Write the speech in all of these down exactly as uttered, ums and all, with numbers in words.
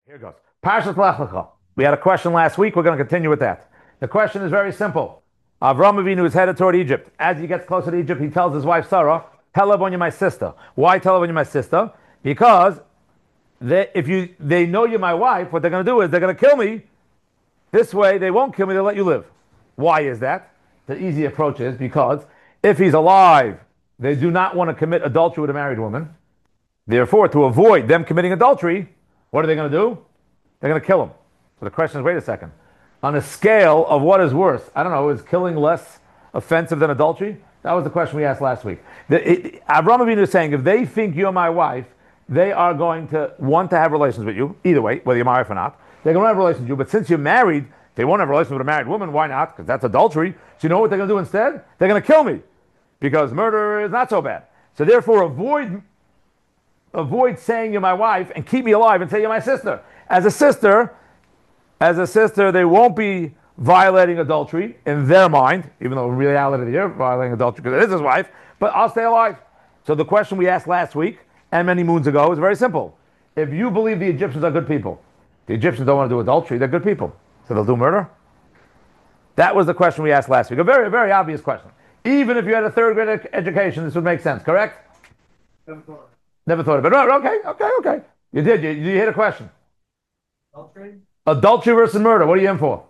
Here goes. Parshas Lech Lecha. We had a question last week. We're going to continue with that. The question is very simple. Avram Avinu is headed toward Egypt. As he gets closer to Egypt, he tells his wife Sarah, "Tell Lavan you're my sister." Why tell Lavan you're my sister? Because they, if you they know you're my wife, what they're going to do is they're going to kill me. This way, they won't kill me. They'll let you live. Why is that? The easy approach is because if he's alive, they do not want to commit adultery with a married woman. Therefore, to avoid them committing adultery, what are they going to do? They're going to kill him. So the question is, wait a second. On a scale of what is worse, I don't know, is killing less offensive than adultery? That was the question we asked last week. The, it, Avraham Avinu is saying, if they think you're my wife, they are going to want to have relations with you, either way, whether you're my wife or not. They're going to have relations with you, but since you're married, they won't have relations with a married woman. Why not? Because that's adultery. So you know what they're going to do instead? They're going to kill me, because murder is not so bad. So therefore, avoid avoid saying you're my wife and keep me alive and say you're my sister. As a sister, as a sister, they won't be violating adultery in their mind, even though in reality they're violating adultery because it is his wife, but I'll stay alive. So the question we asked last week and many moons ago is very simple. If you believe the Egyptians are good people, the Egyptians don't want to do adultery, they're good people, so they'll do murder? That was the question we asked last week. A very, very obvious question. Even if you had a third grade ed- education, this would make sense, correct? Never thought, Never thought of it. Okay, okay, okay. You did. You, you hit a question. Adultery? Adultery versus murder. What are you in for?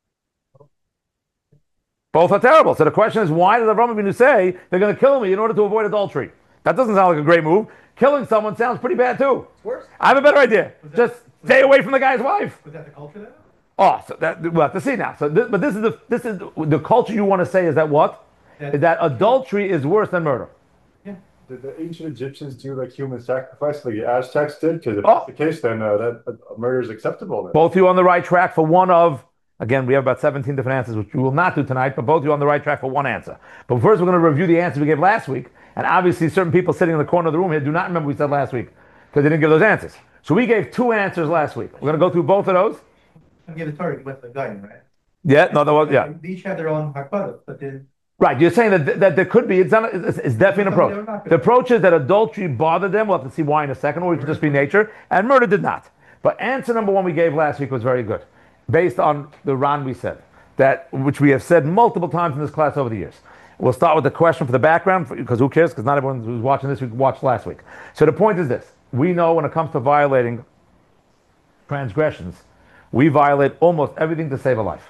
Both are terrible. So the question is, why does Avraham Avinu say they're going to kill me in order to avoid adultery? That doesn't sound like a great move. Killing someone sounds pretty bad too. It's worse. I have a better idea. That, Just stay away from the guy's wife. Was that the culture there? Oh, so that we'll have to see now. So, this, but this is the this is the, the culture you want to say is that what? That, is that adultery is worse than murder? Yeah. Did the ancient Egyptians do like human sacrifice like the Aztecs did? Because if oh. that's the case, then uh, that uh, murder is acceptable. Then. Both of you on the right track for one of. Again, we have about seventeen different answers, which we will not do tonight, but both of you on the right track for one answer. But first, we're going to review the answers we gave last week. And obviously, certain people sitting in the corner of the room here do not remember what we said last week because they didn't give those answers. So we gave two answers last week. We're going to go through both of those. I gave the Torah with the gun, right? Yeah, no, there was, yeah. They each had their own hakbadah, but then. Right, you're saying that that there could be, it's, not, it's, it's definitely an approach. The approach is that adultery bothered them. We'll have to see why in a second, or it could just be nature. And murder did not. But answer number one we gave last week was very good, based on the Ran we said, that which we have said multiple times in this class over the years. We'll start with the question for the background, because who cares? Because not everyone who's watching this week watched last week. So the point is this. We know when it comes to violating transgressions, we violate almost everything to save a life.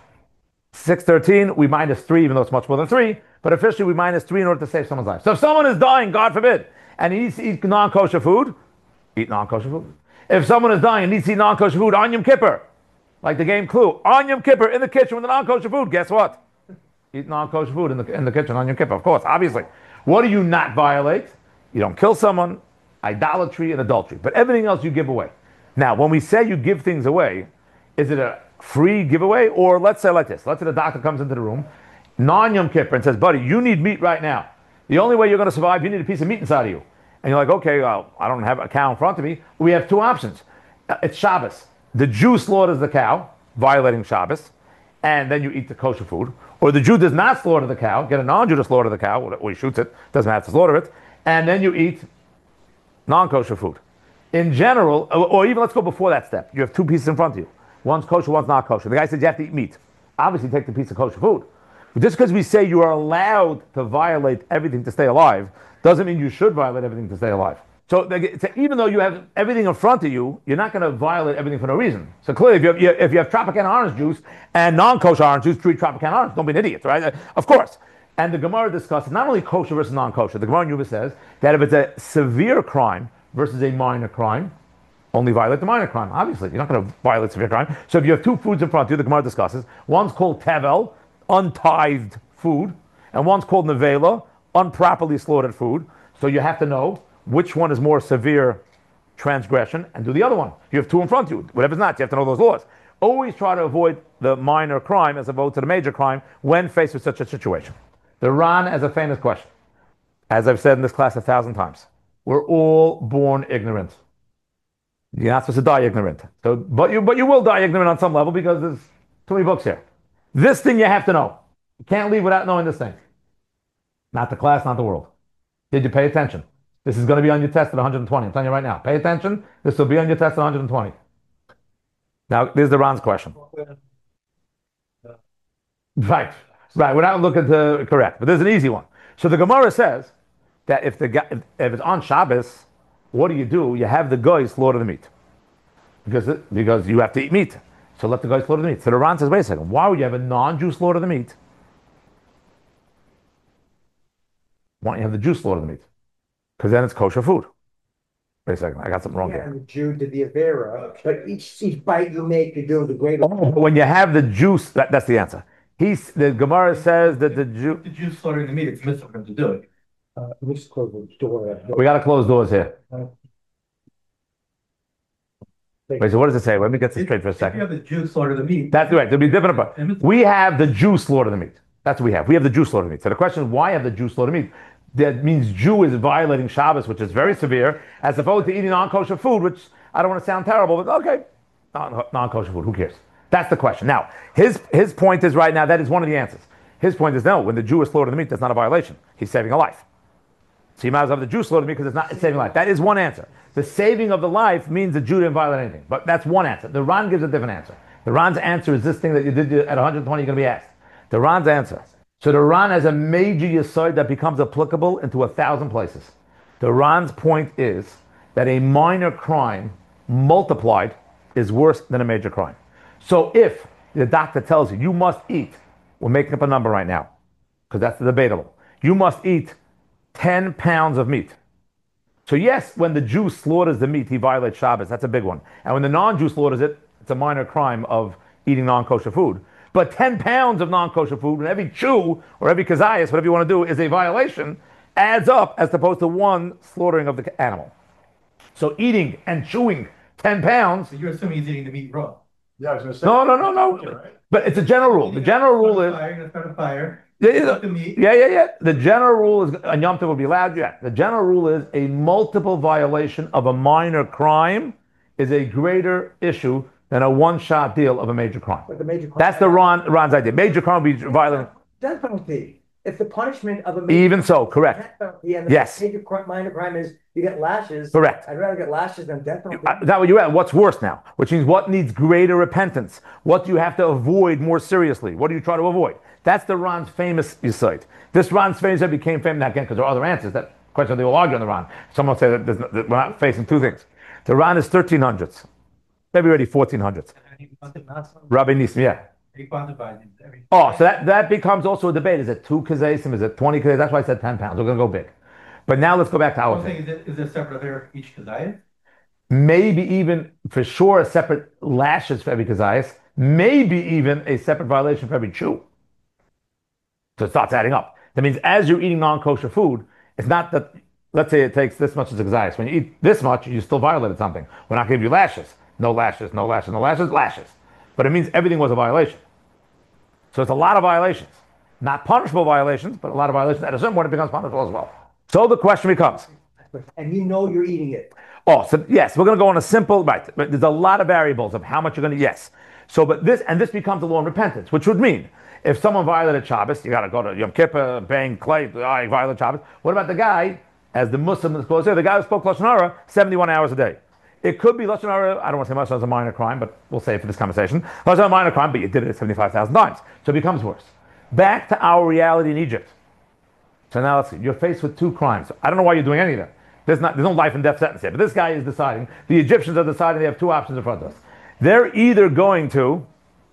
six thirteen, we minus three, even though it's much more than three, but officially we minus three in order to save someone's life. So if someone is dying, God forbid, and he needs to eat non-kosher food, eat non-kosher food. If someone is dying and needs to eat non-kosher food on Yom Kippur, like the game Clue, on Yom Kippur in the kitchen with the non-kosher food, guess what? Eat non-kosher food in the in the kitchen on Yom Kippur, of course, obviously. What do you not violate? You don't kill someone, idolatry and adultery, but everything else you give away. Now, when we say you give things away, is it a free giveaway? Or let's say like this, let's say the doctor comes into the room, non-Yom Kippur, and says, buddy, you need meat right now. The only way you're going to survive, you need a piece of meat inside of you. And you're like, okay, well, I don't have a cow in front of me. We have two options. It's Shabbos. The Jew slaughters the cow, violating Shabbos, and then you eat the kosher food. Or the Jew does not slaughter the cow, get a non-Jew to slaughter the cow, or he shoots it, doesn't have to slaughter it, and then you eat non-kosher food. In general, or even let's go before that step. You have two pieces in front of you. One's kosher, one's not kosher. The guy says you have to eat meat. Obviously take the piece of kosher food. But just because we say you are allowed to violate everything to stay alive, doesn't mean you should violate everything to stay alive. So, so even though you have everything in front of you, you're not going to violate everything for no reason. So clearly, if you have, if you have Tropicana orange juice and non-kosher orange juice, treat Tropicana orange. Don't be an idiot, right? Of course. And the Gemara discusses not only kosher versus non-kosher. The Gemara in Yuba says that if it's a severe crime versus a minor crime, only violate the minor crime. Obviously, you're not going to violate severe crime. So if you have two foods in front of you, the Gemara discusses, one's called tevel, untithed food, and one's called nevela, improperly slaughtered food. So you have to know which one is more severe transgression and do the other one. You have two in front of you. Whatever's not, you have to know those laws. Always try to avoid the minor crime as opposed to the major crime when faced with such a situation. The Ran has a famous question. As I've said in this class a thousand times, we're all born ignorant. You're not supposed to die ignorant. So, but you but you will die ignorant on some level because there's too many books here. This thing you have to know. You can't leave without knowing this thing. Not the class, not the world. Did you pay attention? This is going to be on your test at one hundred twenty. I'm telling you right now. Pay attention. This will be on your test at one hundred twenty. Now, there's the Ron's question. Right, right. We're not looking to correct, but there's an easy one. So the Gemara says that if the guy, if, if it's on Shabbos, what do you do? You have the guy slaughter the meat because it, because you have to eat meat. So let the guy slaughter the meat. So the Ron says, wait a second, why would you have a non-Jew slaughter the meat? Why don't you have the Jew slaughter the meat? Because then it's kosher food. Wait a second, I got something wrong Yeah, here. and the Jew did the Avera, but each, each bite you make, you do the greater. Oh, but when you have the juice, that, that's the answer. He's the Gemara says that the Jew. The Jews slaughtering the meat, it's mitzvah for him to do it. Uh, let me just close the door. We got to close doors here. Wait, so what does it say? Let me get this straight for a If you second. have the Jews slaughter the meat. That's right. There'll be different. But we have the Jew slaughter the meat. That's what we have. We have the Jew slaughter the meat. So the question is, why have the Jew slaughter the meat? That means Jew is violating Shabbos, which is very severe, as opposed to eating non-kosher food, which I don't want to sound terrible, but okay, non- non-kosher food. Who cares? That's the question. Now, his his point is right now that is one of the answers. His point is no. When the Jew is slaughtering the meat, that's not a violation. He's saving a life. So you might as well have the Jew slaughter the meat because it's not it's saving a life. That is one answer. The saving of the life means the Jew didn't violate anything. But that's one answer. The Ron gives a different answer. The Ron's answer is this thing that you did at one hundred twenty, you're going to be asked. The Ron's answer. So the Ron has a major yesod that becomes applicable into a thousand places. The Ron's point is that a minor crime multiplied is worse than a major crime. So if the doctor tells you, you must eat, we're making up a number right now, because that's debatable. You must eat ten pounds of meat. So yes, when the Jew slaughters the meat, he violates Shabbos. That's a big one. And when the non-Jew slaughters it, it's a minor crime of eating non-kosher food. But ten pounds of non-kosher food, and every chew or every kazayas, whatever you want to do, is a violation, adds up as opposed to one slaughtering of the animal. So eating and chewing ten pounds. So you're assuming he's eating the meat raw. Yeah, I was gonna say. No, no, no, no. But it's a general rule. The general rule is. Fire, you're gonna start a fire. Yeah, yeah, cook the meat. yeah, yeah, yeah. The general rule is, and Yom Tov will be allowed, yeah. The general rule is a multiple violation of a minor crime is a greater issue than a one-shot deal of a major crime. But the major crime. That's the Ron, Ron's idea. Major crime would be violent. Death penalty. It's the punishment of a major Even so, correct. death penalty, and the Yes. major crime, minor crime is you get lashes. Correct. I'd rather get lashes than death penalty. Uh, Is that what you're at? What's worse now? Which means what needs greater repentance? What do you have to avoid more seriously? What do you try to avoid? That's the Ron's famous yesod. This Ron's famous yesod became famous now again because there are other answers. That question they will argue on the Ron. Someone will say that, there's no, that we're not facing two things. The Ron is thirteen hundreds, maybe already fourteen hundreds. And he quantifies not some- Rabbi Nissim, yeah. He quantifies it. Every- Oh, so that, that becomes also a debate. Is it two kazesim? Is it twenty kazesim? That's why I said ten pounds. We're going to go big. But now let's go back to our I'm thing. saying, is it, is there a separate there for each kazayas? Maybe even for sure a separate lashes for every kazayas. Maybe even a separate violation for every chew. So it starts adding up. That means as you're eating non-kosher food, it's not that, let's say it takes this much as a kazayas. When you eat this much, you still violated something. We're not going to give you lashes. No lashes, no lashes, no lashes, lashes. But it means everything was a violation. So it's a lot of violations. Not punishable violations, but a lot of violations. At a certain point, it becomes punishable as well. So the question becomes, And you know you're eating it. oh, so yes, we're going to go on a simple, right, but there's a lot of variables of how much you're going to, yes. So, but this, and this becomes a law in repentance, which would mean, if someone violated Shabbos, you got to go to Yom Kippur, bang, clay, I violated Shabbos. What about the guy, as the Muslim is supposed to say, the guy who spoke Lashon Hara seventy-one hours a day? It could be Lashon Hara, I don't want to say Lashon Hara is a minor crime, but we'll say it for this conversation. Lashon Hara is a minor crime, but you did it seventy-five thousand times. So it becomes worse. Back to our reality in Egypt. So now let's see, you're faced with two crimes. I don't know why you're doing any of them. There's, not, there's no life and death sentence here, but this guy is deciding, the Egyptians are deciding they have two options in front of us. They're either going to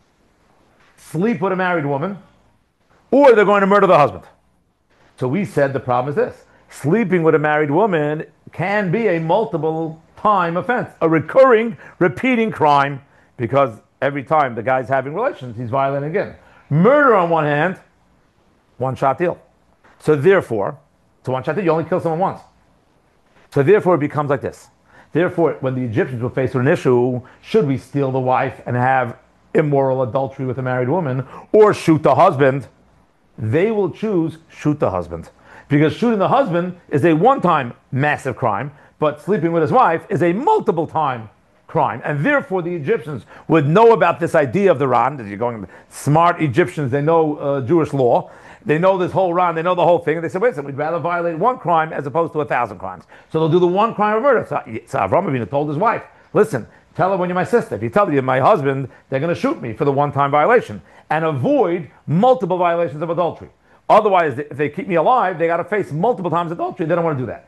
sleep with a married woman, or they're going to murder the husband. So we said the problem is this. Sleeping with a married woman can be a multiple time offense, a recurring, repeating crime, because every time the guy's having relations, he's violating again. Murder on one hand, one shot deal. So therefore, it's a one shot deal, you only kill someone once. So therefore it becomes like this. Therefore, when the Egyptians were faced with an issue, should we steal the wife and have immoral adultery with a married woman, or shoot the husband? They will choose shoot the husband. Because shooting the husband is a one-time massive crime, but sleeping with his wife is a multiple-time crime. And therefore the Egyptians would know about this idea of the Ran, that you're going, smart Egyptians, they know uh, Jewish law, they know this whole Ran, they know the whole thing, and they said, wait a second, we'd rather violate one crime as opposed to a thousand crimes. So they'll do the one crime of murder. So, so Avraham Avinu told his wife, listen, Tell her when you're my sister. If you tell her you're my husband, they're going to shoot me for the one-time violation and avoid multiple violations of adultery. Otherwise, if they keep me alive, they got to face multiple times adultery. They don't want to do that.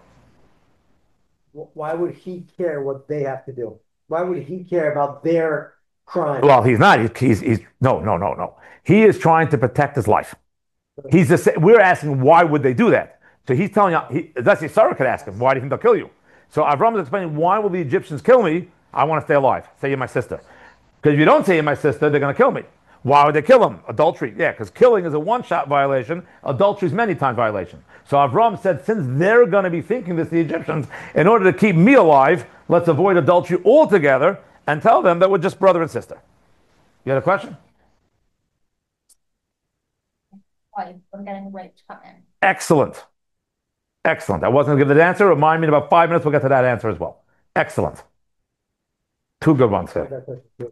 Why would he care what they have to do? Why would he care about their crime? Well, he's not. He's, he's, he's no, no, no, no. He is trying to protect his life. He's the, we're asking why would they do that? So he's telling you, he, that's Sarah could ask him, why do you think they'll kill you? So Avram is explaining, why will the Egyptians kill me? I want to stay alive. Say you're my sister. Because if you don't say you're my sister, they're going to kill me. Why would they kill him? Adultery. Yeah, because killing is a one-shot violation. Adultery is many times violation. So Avram said, since they're going to be thinking this, the Egyptians, in order to keep me alive, let's avoid adultery altogether and tell them that we're just brother and sister. You had a question? I'm getting ready to come in. Excellent. Excellent. I wasn't going to give that answer. Remind me in about five minutes, we'll get to that answer as well. Excellent. Two good ones there.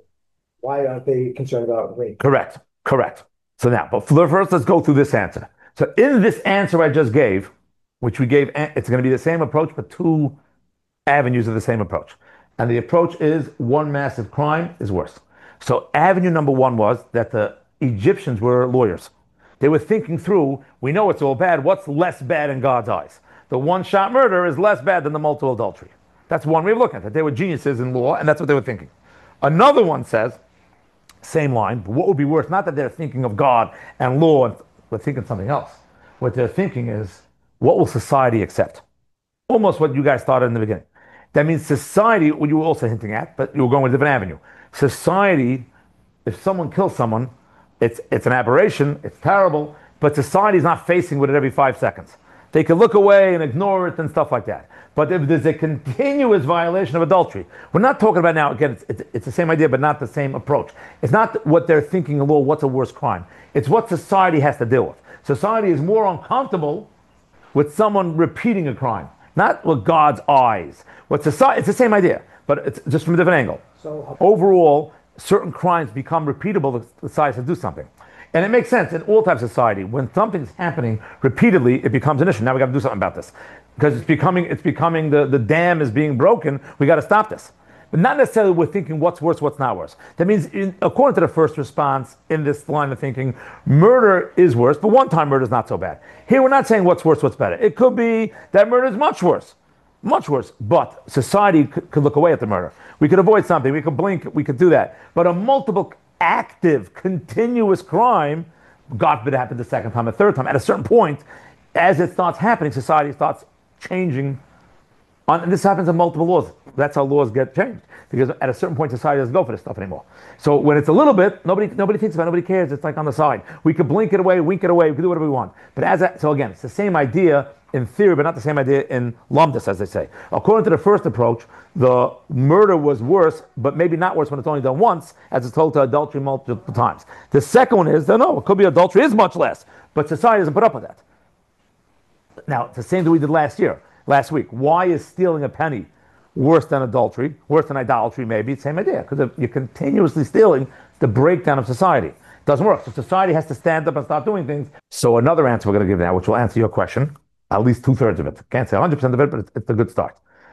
Why aren't they concerned about rape? Correct. Correct. So now, but first, let's go through this answer. So in this answer I just gave, which we gave, it's going to be the same approach, but two avenues of the same approach. And the approach is one massive crime is worse. So avenue number one was that the Egyptians were lawyers. They were thinking through, we know it's all bad, what's less bad in God's eyes? The one-shot murder is less bad than the multiple adultery. That's one way of looking at it. They were geniuses in law, and that's what they were thinking. Another one says, same line, but what would be worse? Not that they're thinking of God and law, and we're thinking something else. What they're thinking is, what will society accept? Almost what you guys started in the beginning. That means society, what you were also hinting at, but you were going with a different avenue. Society, if someone kills someone, it's it's an aberration, it's terrible, but society's not facing with it every five seconds. They can look away and ignore it and stuff like that. But if there's a continuous violation of adultery, we're not talking about now, again, it's, it's, it's the same idea, but not the same approach. It's not what they're thinking of law, what's a worse crime. It's what society has to deal with. Society is more uncomfortable with someone repeating a crime, not with God's eyes. What society, it's the same idea, but it's just from a different angle. So overall, certain crimes become repeatable, the society has to do something. And it makes sense in all types of society. When something's happening repeatedly, it becomes an issue. Now we got to do something about this. Because it's becoming, it's becoming the, the dam is being broken. We got to stop this. But not necessarily we're thinking what's worse, what's not worse. That means, in, according to the first response in this line of thinking, murder is worse, but one-time murder is not so bad. Here we're not saying what's worse, what's better. It could be that murder is much worse. Much worse, but society could, could look away at the murder. We could avoid something, we could blink, we could do that. But a multiple, active, continuous crime, God forbid it happened the second time, a third time, at a certain point, as it starts happening, society starts changing. On, and this happens in multiple laws. That's how laws get changed. Because at a certain point, society doesn't go for this stuff anymore. So when it's a little bit, nobody nobody thinks about it, nobody cares. It's like on the side. We could blink it away, wink it away, we can do whatever we want. But as a, so again, it's the same idea in theory, but not the same idea in lumdus, as they say. According to the first approach, the murder was worse, but maybe not worse when it's only done once, as it's told to adultery multiple times. The second one is, no, it could be adultery is much less, but society doesn't put up with that. Now, it's the same that we did last year, last week. Why is stealing a penny worse than adultery, worse than idolatry maybe? Same idea, because if you're continuously stealing, it's the breakdown of society. It doesn't work. So society has to stand up and start doing things. So another answer we're going to give now, which will answer your question, at least two-thirds of it. Can't say one hundred percent of it, but it's, it's a good start.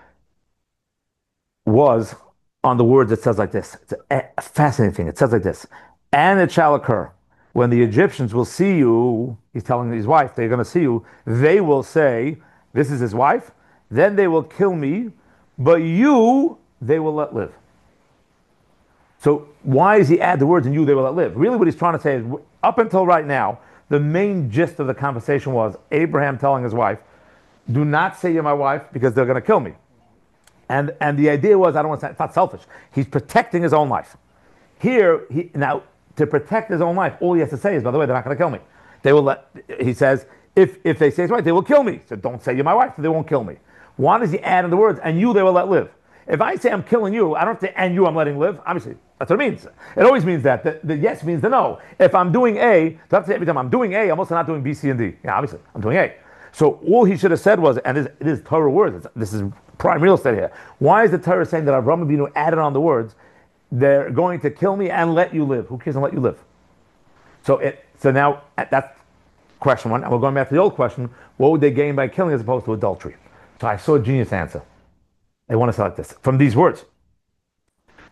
Was on the words, it says like this. It's a, a fascinating thing. It says like this. And it shall occur when the Egyptians will see you, he's telling his wife, they're going to see you, they will say, this is his wife, then they will kill me, but you, they will let live. So why does he add the words, and you, they will let live? Really what he's trying to say is, up until right now, the main gist of the conversation was Abraham telling his wife, do not say you're my wife because they're going to kill me. And and the idea was, I don't want to say, it's not selfish. He's protecting his own life. Here, he, now, to protect his own life, all he has to say is, by the way, they're not going to kill me. They will let, he says, if if they say it's right, they will kill me. So don't say you're my wife, so they won't kill me. Why does he add in the words, and you, they will let live? If I say I'm killing you, I don't have to, and you, I'm letting live. Obviously, that's what it means. It always means that. The, the yes means the no. If I'm doing A, do I have to say every time I'm doing A, I'm also not doing B, C, and D. Yeah, obviously, I'm doing A. So all he should have said was, and it is Torah words, it's, this is prime real estate here. Why is the Torah saying that Avraham Avinu added on the words, they're going to kill me and let you live? Who cares and let you live? So it, so now, that's question one. And we're going back to the old question, what would they gain by killing as opposed to adultery? So I saw a genius answer. They want to say like this, from these words.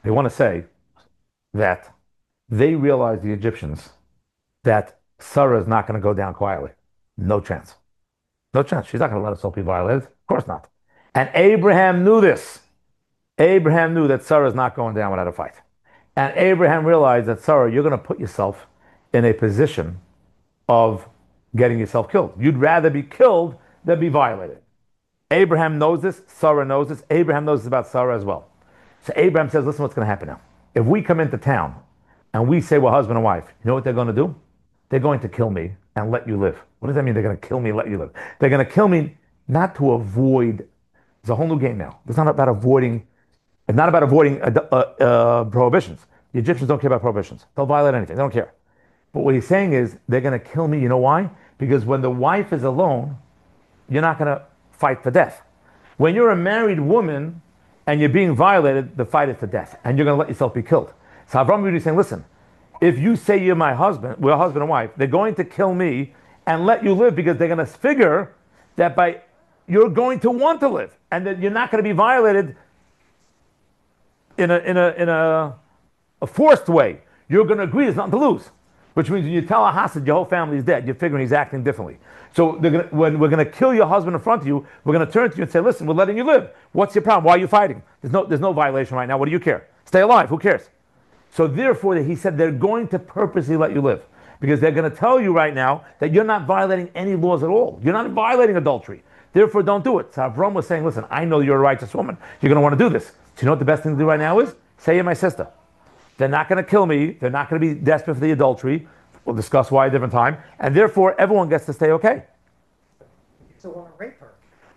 They want to say that they realize, the Egyptians, that Sarah is not going to go down quietly. No chance. No chance. She's not going to let herself be violated. Of course not. And Abraham knew this. Abraham knew that Sarah is not going down without a fight. And Abraham realized that, Sarah, you're going to put yourself in a position of getting yourself killed. You'd rather be killed than be violated. Abraham knows this. Sarah knows this. Abraham knows this about Sarah as well. So Abraham says, listen, what's going to happen now? If we come into town and we say we're husband and wife, you know what they're going to do? They're going to kill me and let you live. What does that mean? They're going to kill me and let you live. They're going to kill me not to avoid. It's a whole new game now. It's not about avoiding. It's not about avoiding uh, uh, uh, prohibitions. The Egyptians don't care about prohibitions. They'll violate anything. They don't care. But what he's saying is they're going to kill me. You know why? Because when the wife is alone, you're not going to fight for death. When you're a married woman and you're being violated, the fight is to death, and you're going to let yourself be killed. So Avraham is saying, listen, if you say you're my husband, we're husband and wife, they're going to kill me and let you live because they're going to figure that by you're going to want to live and that you're not going to be violated in a in a in a, a forced way. You're going to agree there's nothing to lose, which means when you tell a hostage your whole family is dead, you're figuring he's acting differently. So they're gonna, when we're going to kill your husband in front of you, we're going to turn to you and say, listen, we're letting you live. What's your problem? Why are you fighting? There's no there's no violation right now. What do you care? Stay alive. Who cares? So therefore, he said they're going to purposely let you live because they're going to tell you right now that you're not violating any laws at all. You're not violating adultery. Therefore, don't do it. So Avram was saying, listen, I know you're a righteous woman. You're going to want to do this. So you know what the best thing to do right now is? Say you're my sister. They're not going to kill me. They're not going to be desperate for the adultery. We'll discuss why a different time. And therefore, everyone gets to stay okay. You still want to rape her.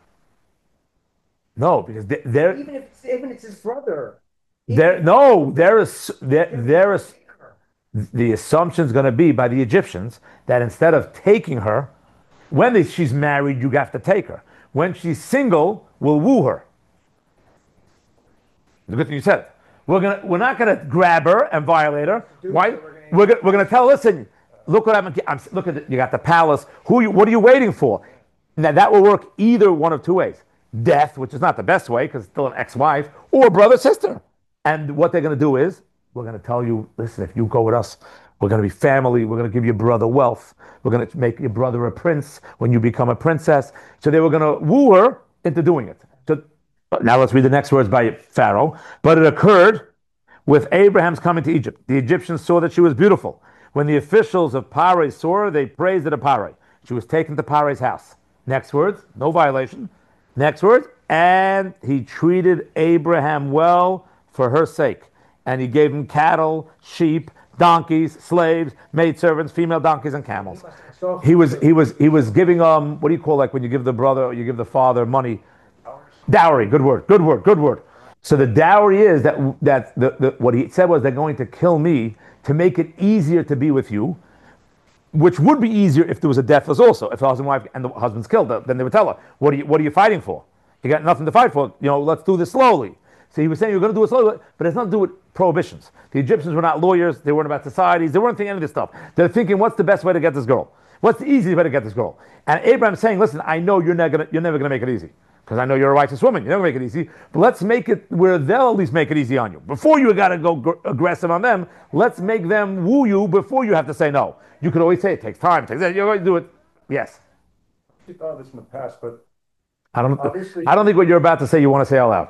No, because they- they're, Even if it's, even if it's his brother. they're no, there is, there, there is, the assumption is going to be by the Egyptians that instead of taking her, when they, she's married, you have to take her. When she's single, we'll woo her. The good thing you said. We're gonna, we're not going to grab her and violate her. Why? We're gonna, we're going to tell. Listen, look what I'm. I'm look at it. You got the palace. Who? You, what are you waiting for? Now that will work either one of two ways: death, which is not the best way because it's still an ex-wife, or brother sister. And what they're going to do is, we're going to tell you, listen, if you go with us, we're going to be family. We're going to give your brother wealth. We're going to make your brother a prince when you become a princess. So they were going to woo her into doing it. So now let's read the next words by Pharaoh. But it occurred with Abraham's coming to Egypt. The Egyptians saw that she was beautiful. When the officials of Parai saw her, they praised her to Parai. She was taken to Parai's house. Next words, no violation. Next words, and he treated Abraham well for her sake. And he gave him cattle, sheep, donkeys, slaves, maidservants, female donkeys, and camels. He was he was he was giving um what do you call like when you give the brother or you give the father money? Dowry. Good word. Good word. Good word. So the dowry is that that the, the what he said was they're going to kill me to make it easier to be with you, which would be easier if there was a deathless also. If the husband and wife and the husband's killed, then they would tell her, what are you what are you fighting for? You got nothing to fight for. You know, let's do this slowly. So he was saying you're going to do it slowly, but it's not to do with prohibitions. The Egyptians were not lawyers. They weren't about societies. They weren't thinking any of this stuff. They're thinking, what's the best way to get this girl? What's the easiest way to get this girl? And Abraham's saying, listen, I know you're never going you're never going to make it easy because I know you're a righteous woman. You're never going to make it easy. But let's make it where they'll at least make it easy on you. Before you got to go gr- aggressive on them, let's make them woo you before you have to say no. You could always say it takes time. It takes, you're going to do it. Yes. You thought of this in the past, but I don't. Obviously- I don't think what you're about to say you want to say out loud.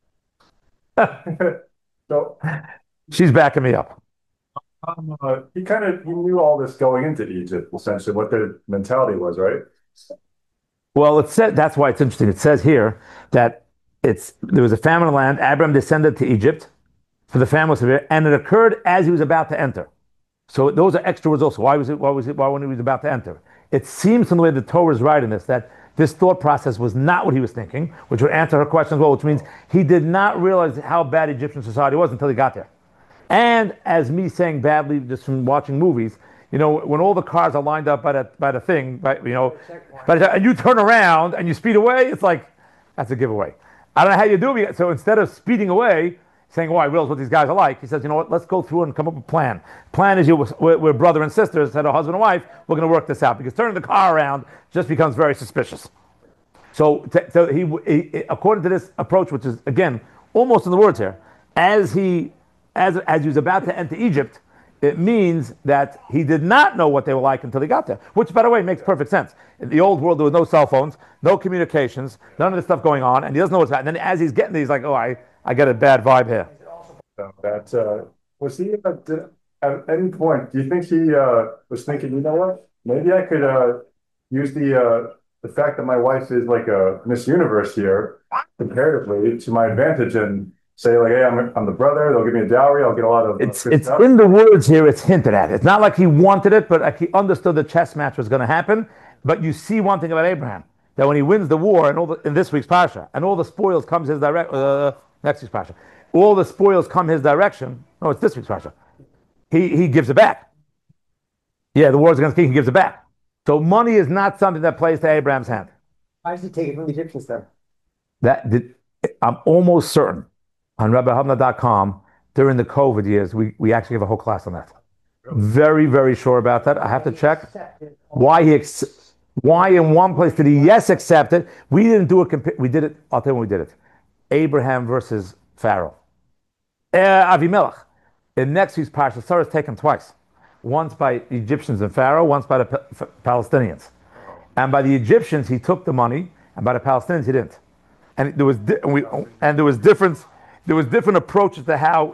so She's backing me up. um, uh, he kind of he knew all this going into Egypt, essentially what their mentality was, right? Well, it said that's why it's interesting. It says here that it's there was a famine in the land. Abram descended to Egypt for the famine was severe, and it occurred as he was about to enter. So those are extra words also. Why was it? Why was it? Why when he was about to enter? It seems from the way the Torah is writing this that this thought process was not what he was thinking, which would answer her question as well, which means he did not realize how bad Egyptian society was until he got there. And as me saying badly just from watching movies, you know, when all the cars are lined up by the by the thing, by, you know, by the, and you turn around and you speed away, it's like that's a giveaway. I don't know how you do it. So instead of speeding away, saying, "Oh, I realize what these guys are like," he says, "You know what? Let's go through and come up with a plan. Plan is you we're, we're brother and sister, instead of husband and wife. We're going to work this out because turning the car around just becomes very suspicious." So, t- so he, he, according to this approach, which is again almost in the words here, as he as as he was about to enter Egypt, it means that he did not know what they were like until he got there. Which, by the way, makes perfect sense. In the old world, there were no cell phones, no communications, none of this stuff going on, and he doesn't know what's happening. And then as he's getting there, he's like, "Oh, I I get a bad vibe here." So that uh, was he uh, did, at any point? Do you think he uh, was thinking, you know what? Maybe I could uh, use the uh, the fact that my wife is like a Miss Universe here comparatively to my advantage and say like, hey, I'm I'm the brother. They'll give me a dowry. I'll get a lot of. It's good it's stuff. in the words here. It's hinted at. It's not like he wanted it, but like he understood the chess match was going to happen. But you see one thing about Abraham, that when he wins the war and all the, in this week's parsha, and all the spoils comes his direct uh, next week's parsha, all the spoils come his direction. No, it's this week's parsha. He he gives it back. Yeah, the war's against the king. He gives it back. So money is not something that plays to Abraham's hand. Why does he take it from the Egyptians then? That did, I'm almost certain on Rabbi Havna dot com during the COVID years, we, we actually have a whole class on that. Very, very sure about that. I have to check why he ex- why in one place did he yes accept it. We didn't do it. Compa- we did it. I'll tell you when we did it. Abraham versus Pharaoh. Uh, Avimelech. In next week's parsha, Sarah is taken twice. Once by Egyptians and Pharaoh, once by the P- F- Palestinians. And by the Egyptians, he took the money, and by the Palestinians, he didn't. And there was di- and, we, and there was difference. There was different approaches to how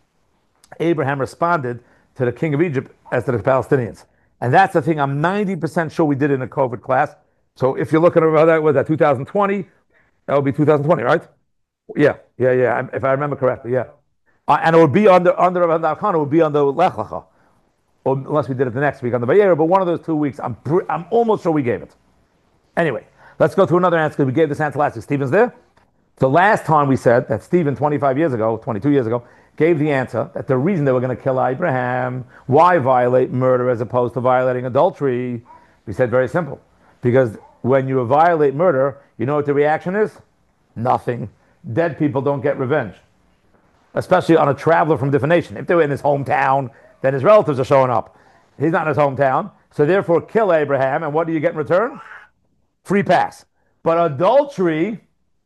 Abraham responded to the king of Egypt as to the Palestinians. And that's the thing I'm ninety percent sure we did in a COVID class. So if you're looking at that, was that two thousand twenty? That would be two thousand twenty, right? Yeah, yeah, yeah. If I remember correctly, yeah. Uh, and it would be under under Rabban, it would be under Lech Lecha, or unless we did it the next week on the Vayera. But one of those two weeks, I'm pre- I'm almost sure we gave it. Anyway, let's go to another answer because we gave this answer last week. Stephen's there. The last time we said that Stephen, twenty-five years ago, twenty-two years ago, gave the answer that the reason they were going to kill Abraham, why violate murder as opposed to violating adultery, we said very simple. Because when you violate murder, you know what the reaction is? Nothing. Dead people don't get revenge. Especially on a traveler from different nation. If they were in his hometown, then his relatives are showing up. He's not in his hometown. So therefore, kill Abraham, and what do you get in return? Free pass. But adultery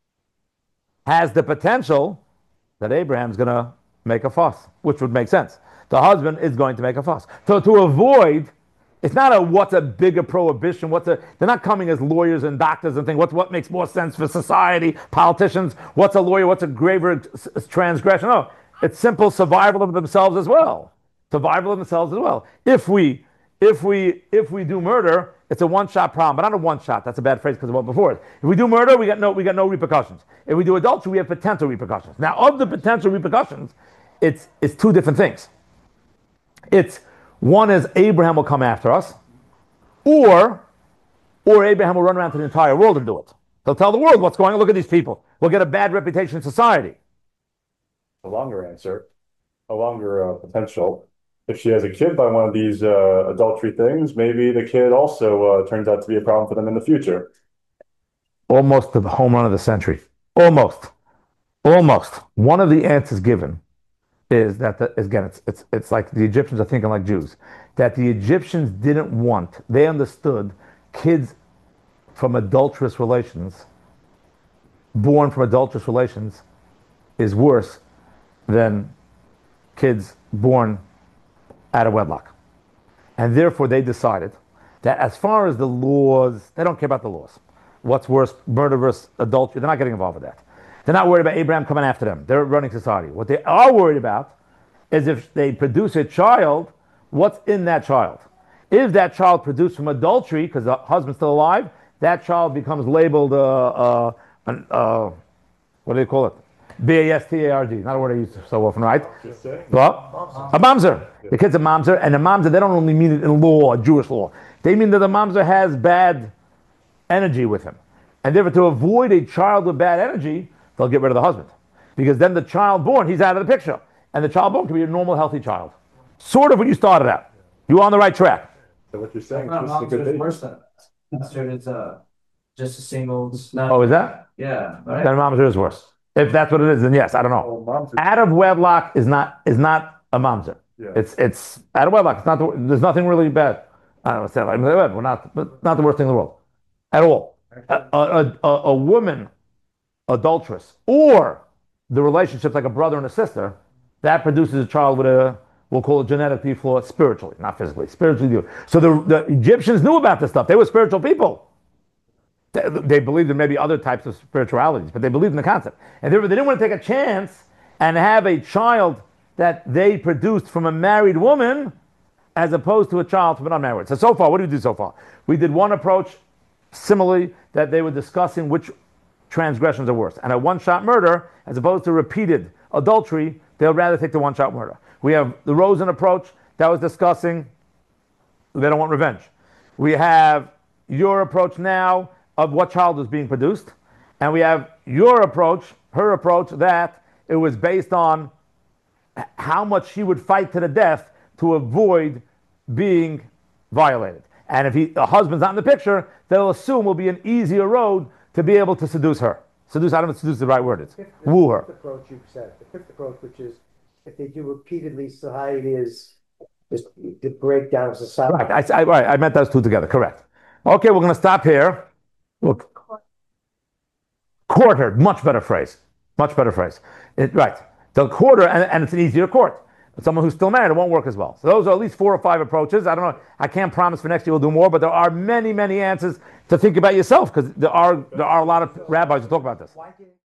has the potential that Abraham's going to make a fuss, which would make sense. The husband is going to make a fuss. So to avoid, it's not a what's a bigger prohibition, what's a, they're not coming as lawyers and doctors and think what's what makes more sense for society, politicians, what's a lawyer, what's a graver transgression. No, it's simple survival of themselves as well. Survival of themselves as well. If we if we if we do murder, it's a one-shot problem, but not a one-shot. That's a bad phrase because of what before. If we do murder, we got no we got no repercussions. If we do adultery, we have potential repercussions. Now, of the potential repercussions, it's it's two different things. It's one is Abraham will come after us, or or Abraham will run around to the entire world and do it. He'll tell the world what's going on. Look at these people. We'll get a bad reputation in society. A longer answer, a longer uh, potential. If she has a kid by one of these uh, adultery things, maybe the kid also uh, turns out to be a problem for them in the future. Almost the home run of the century. Almost. Almost. One of the answers given is that, the, again, it's, it's, it's like the Egyptians are thinking like Jews, that the Egyptians didn't want, they understood kids from adulterous relations, born from adulterous relations, is worse than kids born out of wedlock. And therefore they decided that as far as the laws, they don't care about the laws. What's worse, murder versus adultery, they're not getting involved with that. They're not worried about Abraham coming after them. They're running society. What they are worried about is if they produce a child, what's in that child? If that child produced from adultery, because the husband's still alive, that child becomes labeled, uh, uh, an, uh, what do they call it? B A S T A R D, not a word I use so often, right? Well, a mamzer. The kid's a mamzer, and a mamzer, they don't only mean it in law, Jewish law. They mean that the mamzer has bad energy with him. And therefore, to avoid a child with bad energy, they'll get rid of the husband. Because then the child born, he's out of the picture. And the child born can be a normal, healthy child. Sort of when you started out. You were on the right track. So what you're saying Not is this is a good monsters thing. worse than that. Considered it's uh just a single. It's not, Oh, is that? yeah, right. Then a mamzer is worse. If that's what it is, then yes, I don't know. Oh, mom's a- Out of wedlock is not is not a mamzer. Yeah. It's it's out of wedlock. It's not. The, there's nothing really bad. I don't know. Say like we're not, but not the worst thing in the world, at all. A, a, a, a woman adulteress or the relationship like a brother and a sister, that produces a child with a, we'll call it genetic deflaw spiritually, not physically, spiritually. So the, the Egyptians knew about this stuff. They were spiritual people. They, they believed in maybe other types of spiritualities, but they believed in the concept. And they, they didn't want to take a chance and have a child that they produced from a married woman as opposed to a child from an unmarried. So, so far, what did we do so far? We did one approach, similarly, that they were discussing which transgressions are worse. And a one-shot murder, as opposed to repeated adultery, they'll rather take the one-shot murder. We have the Rosen approach that was discussing they don't want revenge. We have your approach now of what child is being produced. And we have your approach, her approach, that it was based on how much she would fight to the death to avoid being violated. And if he, the husband's not in the picture, they'll assume will be an easier road to be able to seduce her. Seduce, I don't know if seduce is the right word, it's Fifth- woo the her. fifth approach you said, the fifth approach, which is if they do repeatedly, so how it is, is the breakdown of society. Right, I, I, right, I meant those two together, correct. Okay, we're going to stop here. Look, quarter, much better phrase, much better phrase. It, right, the quarter, and, and it's an easier court. But someone who's still married, it won't work as well. So those are at least four or five approaches. I don't know, I can't promise for next year we'll do more, but there are many, many answers to think about yourself, because there are, there are a lot of rabbis who talk about this. Why did